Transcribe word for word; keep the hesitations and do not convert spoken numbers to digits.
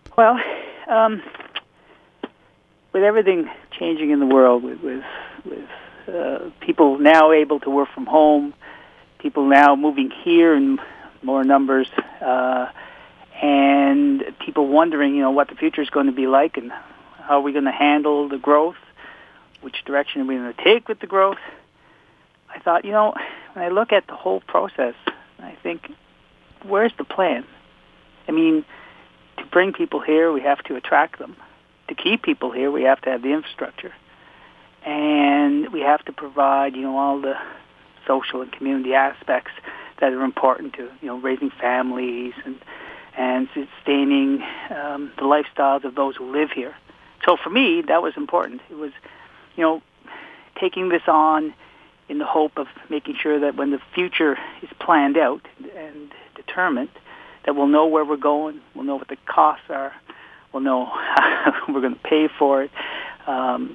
Well, um, with everything changing in the world, with with, with uh, people now able to work from home, people now moving here in more numbers, uh, and people wondering, you know, what the future is going to be like and how are we going to handle the growth, which direction are we going to take with the growth. I thought, you know, when I look at the whole process, I think, where's the plan? I mean, to bring people here, we have to attract them. To keep people here, we have to have the infrastructure. And we have to provide, you know, all the social and community aspects that are important to, you know, raising families and and sustaining um, the lifestyles of those who live here. So for me, that was important. It was, you know, taking this on in the hope of making sure that when the future is planned out and determined, that we'll know where we're going, we'll know what the costs are, we'll know how we're going to pay for it, um,